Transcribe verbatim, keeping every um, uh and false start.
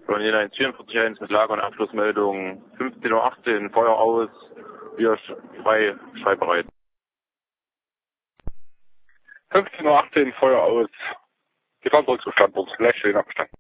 Von Jena eins vierundvierzig eins mit Lager- und Abschlussmeldung fünfzehn Uhr achtzehn, Feuer aus, wir frei, schreibbereit. fünfzehn Uhr achtzehn, Feuer aus. Die fahren zurück zum Standort. Gleich stehen Abstand.